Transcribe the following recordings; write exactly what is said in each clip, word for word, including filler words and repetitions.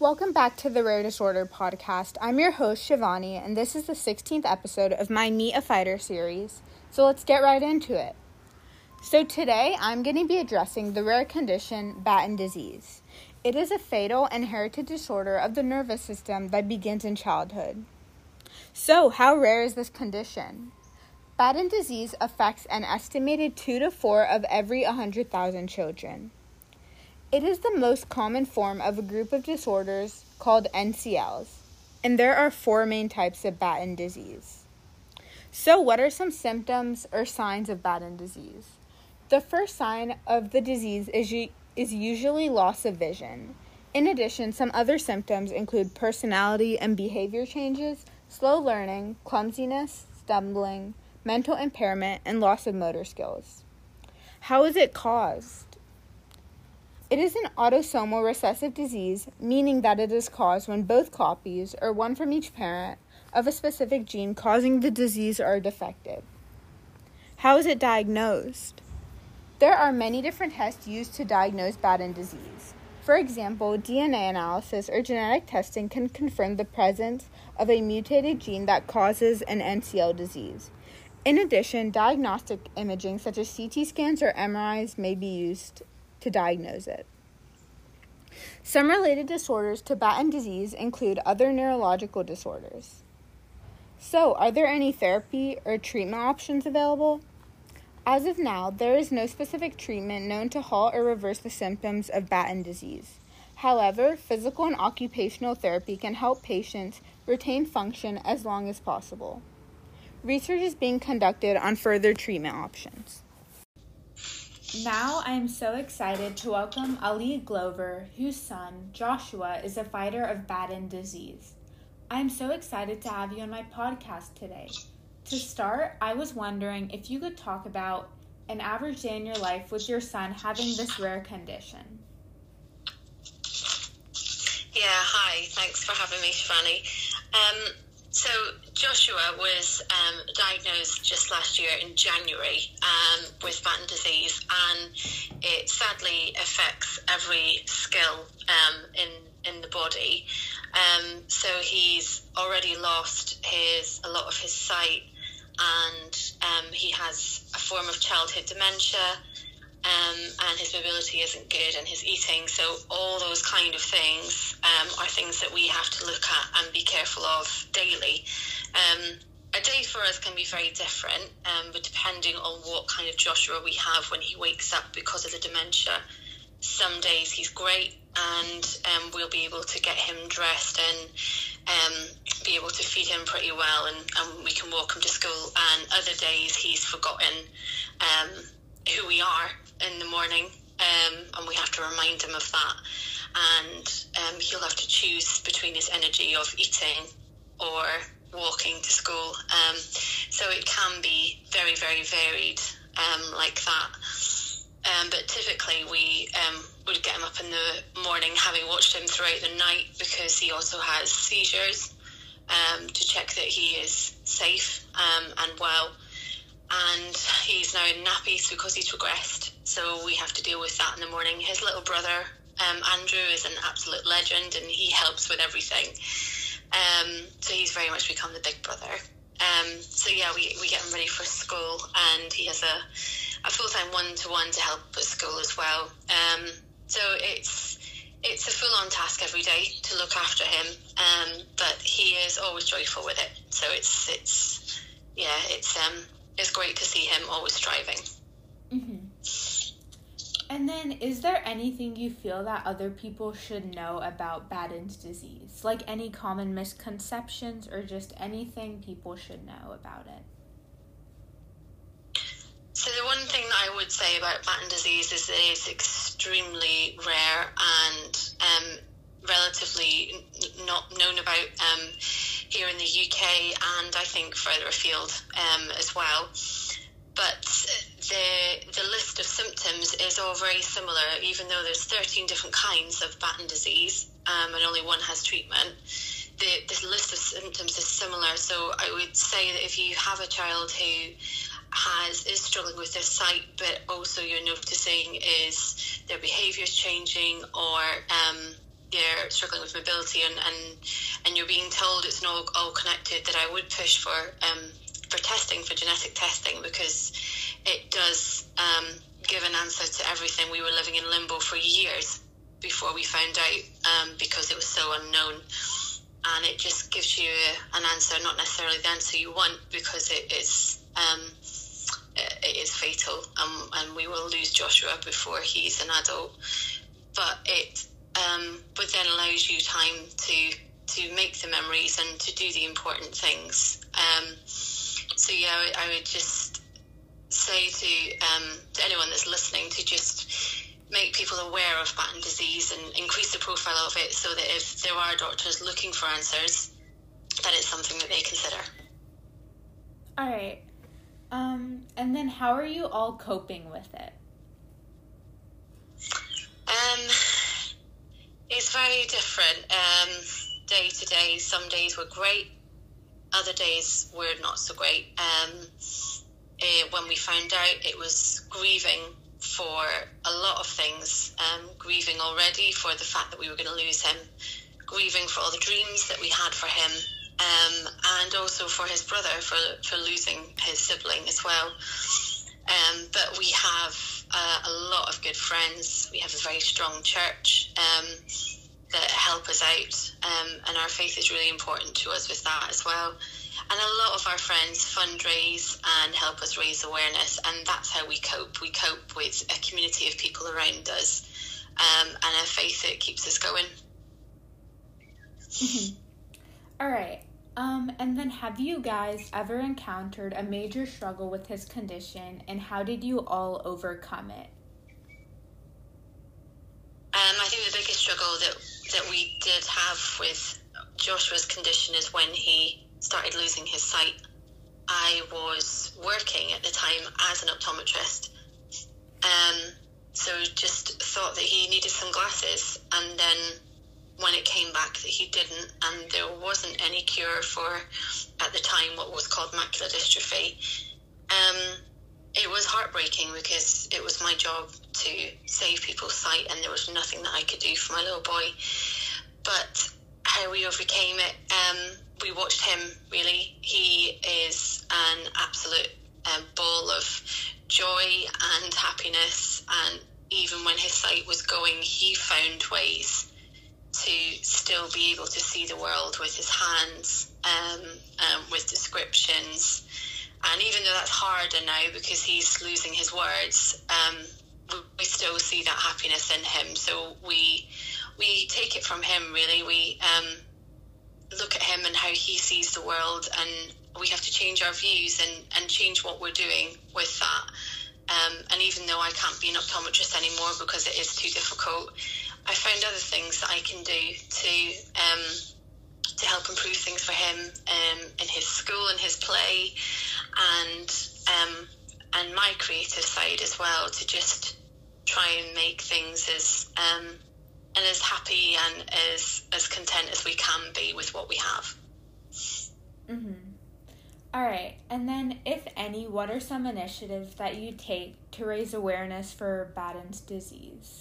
Welcome back to the Rare Disorder podcast. I'm your host, Shivani, and this is the sixteenth episode of my Meet a Fighter series. So let's get right into it. So today, I'm going to be addressing the rare condition, Batten disease. It is a fatal inherited disorder of the nervous system that begins in childhood. So, how rare is this condition? Batten disease affects an estimated two to four of every one hundred thousand children. It is the most common form of a group of disorders called N C Ls, and there are four main types of Batten disease. So, what are some symptoms or signs of Batten disease? The first sign of the disease is, is usually loss of vision. In addition, some other symptoms include personality and behavior changes, slow learning, clumsiness, stumbling, mental impairment, and loss of motor skills. How is it caused? It is an autosomal recessive disease, meaning that it is caused when both copies, or one from each parent, of a specific gene causing the disease are defective. How is it diagnosed? There are many different tests used to diagnose Batten disease. For example, D N A analysis or genetic testing can confirm the presence of a mutated gene that causes an N C L disease. In addition, diagnostic imaging such as C T scans or M R Is may be used to diagnose it. Some related disorders to Batten disease include other neurological disorders. So, are there any therapy or treatment options available? As of now, there is no specific treatment known to halt or reverse the symptoms of Batten disease. However, physical and occupational therapy can help patients retain function as long as possible. Research is being conducted on further treatment options. Now I am so excited to welcome Ali Glover, whose son, Joshua, is a fighter of Batten disease. I am so excited to have you on my podcast today. To start, I was wondering if you could talk about an average day in your life with your son having this rare condition. Yeah, hi. Thanks for having me, Shivani. Um, so Joshua was um, diagnosed just last year in January um, with Batten disease, and it sadly affects every skill um, in in the body. Um, so he's already lost his a lot of his sight, and um, he has a form of childhood dementia, um, and his mobility isn't good, and his eating. So all those kind of things um, are things that we have to look at and be careful of daily. Um, a day for us can be very different, um, but depending on what kind of Joshua we have when he wakes up because of the dementia. Some days he's great, and um, we'll be able to get him dressed and um, be able to feed him pretty well, and, and we can walk him to school. And other days he's forgotten um, who we are in the morning, um, and we have to remind him of that. And um, he'll have to choose between his energy of eating or walking to school. Um, so it can be very, very varied um, like that. Um, but typically we um, would get him up in the morning, having watched him throughout the night, because he also has seizures, um, to check that he is safe um, and well. And he's now in nappies because he's progressed, so we have to deal with that in the morning. His little brother, um, Andrew, is an absolute legend, and he helps with everything. Um, so he's very much become the big brother. Um, so yeah, we, we get him ready for school, and he has a, a full-time one-to-one to help at school as well. Um, so it's it's a full-on task every day to look after him, um, but he is always joyful with it. So it's it's yeah, it's um it's great to see him always striving. Mm-hmm. And then, is there anything you feel that other people should know about Batten's disease? Like any common misconceptions, or just anything people should know about it? So the one thing that I would say about Batten disease is that it's extremely rare and um, relatively n- not known about um, here in the U K, and I think further afield um, as well. But the the list of symptoms is all very similar, even though there's thirteen different kinds of Batten disease, um, and only one has treatment. The, the list of symptoms is similar. So I would say that if you have a child who has is struggling with their sight, but also you're noticing is their behaviour is changing, or um, they're struggling with mobility and, and, and you're being told it's not all, all connected, that I would push for um, for testing, for genetic testing, because it does um, give an answer to everything. We were living in limbo for years before we found out, um, because it was so unknown. And it just gives you an answer, not necessarily the answer you want, because it is um, it is fatal, um, and we will lose Joshua before he's an adult. But it um, but then allows you time to to make the memories and to do the important things. Um, so yeah, I, I would just say to um, to anyone that's listening to just make people aware of Batten disease and increase the profile of it, so that if there are doctors looking for answers, that it's something that they consider. All right. Um, and then how are you all coping with it? Um, it's very different. Um, day to day, some days were great, other days were not so great. Um, it, when we found out, it was grieving for a lot of things, um, grieving already for the fact that we were going to lose him, grieving for all the dreams that we had for him, um, and also for his brother, for, for losing his sibling as well. Um, but we have uh, a lot of good friends. We have a very strong church um, that help us out, um, and our faith is really important to us with that as well. And a lot of our friends fundraise and help us raise awareness, and that's how we cope. We cope with a community of people around us, um, and a faith that keeps us going. Mm-hmm. All right. Um, and then have you guys ever encountered a major struggle with his condition, and how did you all overcome it? Um, I think the biggest struggle that, that we did have with Joshua's condition is when he started losing his sight. I was working at the time as an optometrist, um, so just thought that he needed some glasses, and then when it came back that he didn't, and there wasn't any cure for, at the time, what was called macular dystrophy, um, it was heartbreaking, because it was my job to save people's sight, and there was nothing that I could do for my little boy. But how we overcame it, um, we watched him, really. He is an absolute um, ball of joy and happiness, and even when his sight was going, he found ways to still be able to see the world with his hands, um, um, with descriptions. And even though that's harder now because he's losing his words, um, we, we still see that happiness in him. So we we take it from him, really. We um, look at him and how he sees the world, and we have to change our views and, and change what we're doing with that. Um, and even though I can't be an optometrist anymore because it is too difficult, I found other things that I can do to um, to help improve things for him um, in his school and his play, and um, and my creative side as well, to just try and make things as um, and as happy and as as content as we can be with what we have. Mm-hmm. All right, and then if any, what are some initiatives that you take to raise awareness for Batten's disease?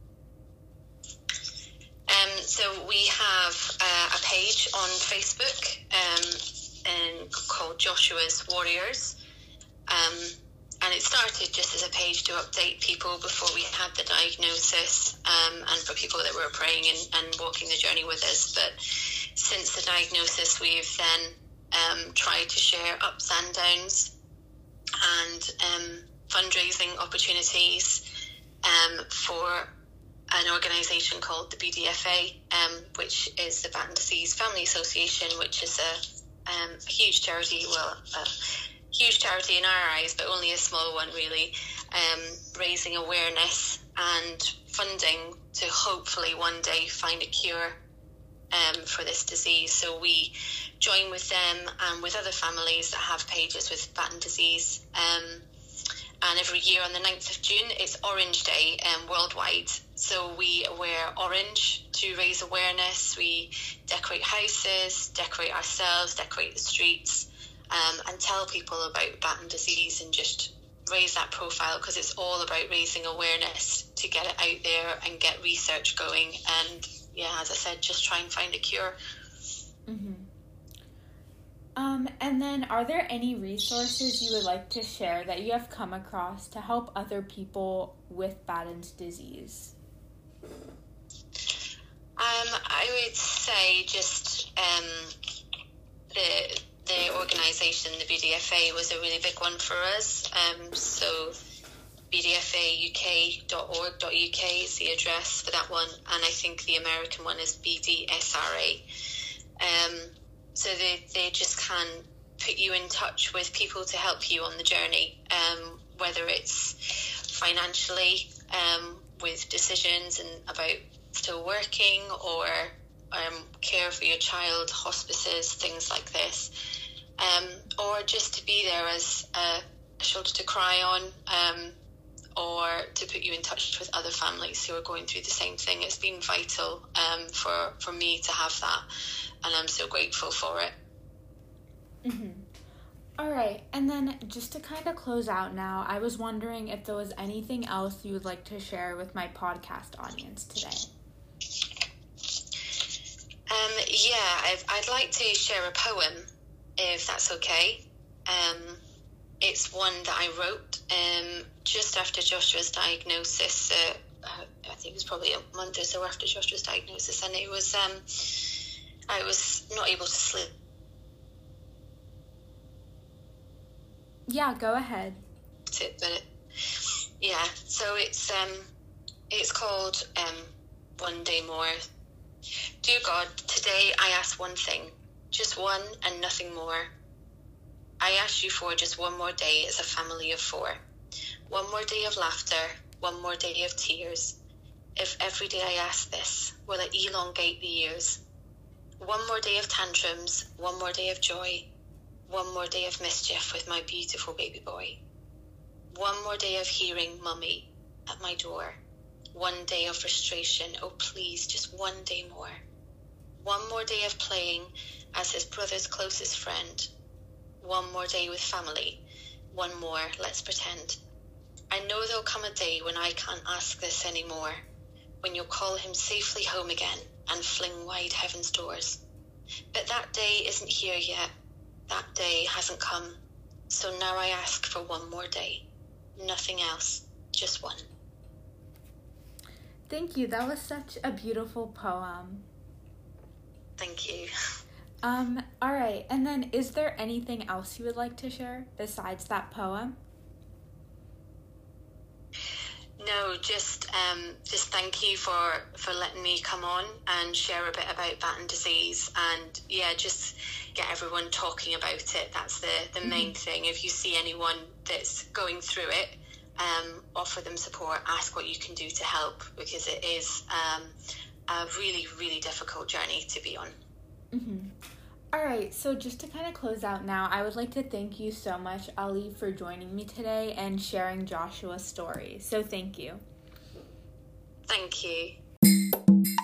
Um, so we have uh, a page on Facebook um, and called Joshua's Warriors, um, and it started just as a page to update people before we had the diagnosis, um, and for people that were praying and, and walking the journey with us. But since the diagnosis, we've then um, tried to share ups and downs and um, fundraising opportunities um, for an organisation called the B D F A, um, which is the Batten Disease Family Association, which is a, um, a huge charity, well, a huge charity in our eyes, but only a small one, really, um, raising awareness and funding to hopefully one day find a cure um, for this disease. So we join with them and with other families that have pages with Batten disease. Um, And every year on the ninth of June, it's Orange Day um, worldwide. So we wear orange to raise awareness. We decorate houses, decorate ourselves, decorate the streets, um, and tell people about Batten disease and just raise that profile, because it's all about raising awareness to get it out there and get research going and yeah, as I said, just try and find a cure. Mm-hmm. Um, and then are there any resources you would like to share that you have come across to help other people with Batten's disease? Um, I would say just um, the the organisation, the B D F A, was a really big one for us. Um, so b d f a u k dot org dot u k is the address for that one, and I think the American one is B D S R A. Um, so they, they just can put you in touch with people to help you on the journey, um, whether it's financially, um, with decisions and about still working, or um, care for your child, hospices, things like this, um, or just to be there as a shoulder to cry on, um, or to put you in touch with other families who are going through the same thing. It's been vital um, for, for me to have that, and I'm so grateful for it. Mm-hmm. All right, and then just to kind of close out now, I was wondering if there was anything else you would like to share with my podcast audience today. Um, yeah, I've, I'd like to share a poem, if that's okay. Um, it's one that I wrote um, just after Joshua's diagnosis. Uh, I think it was probably a month or so after Joshua's diagnosis, and it was um, I was not able to sleep. Yeah, go ahead. It, but it, yeah, so it's um, it's called um, One Day More. Dear God, today I ask one thing, just one and nothing more. I ask you for just one more day as a family of four. One more day of laughter, one more day of tears. If every day I ask this, will it elongate the years? One more day of tantrums, one more day of joy. One more day of mischief with my beautiful baby boy. One more day of hearing mummy at my door. One day of frustration, oh please, just one day more. One more day of playing as his brother's closest friend. One more day with family. One more, let's pretend. I know there'll come a day when I can't ask this anymore, when you'll call him safely home again and fling wide heaven's doors. But that day isn't here yet. That day hasn't come. So now I ask for one more day. Nothing else, just one. Thank you. That was such a beautiful poem. Thank you. Um, all right. And then is there anything else you would like to share besides that poem? No, just um, just thank you for, for letting me come on and share a bit about Batten disease, and yeah, just get everyone talking about it. That's the, the mm-hmm. main thing. If you see anyone that's going through it, um, offer them support, ask what you can do to help, because it is um, a really, really difficult journey to be on. Mm-hmm. All right, so just to kind of close out now, I would like to thank you so much, Ali, for joining me today and sharing Joshua's story. So thank you. Thank you.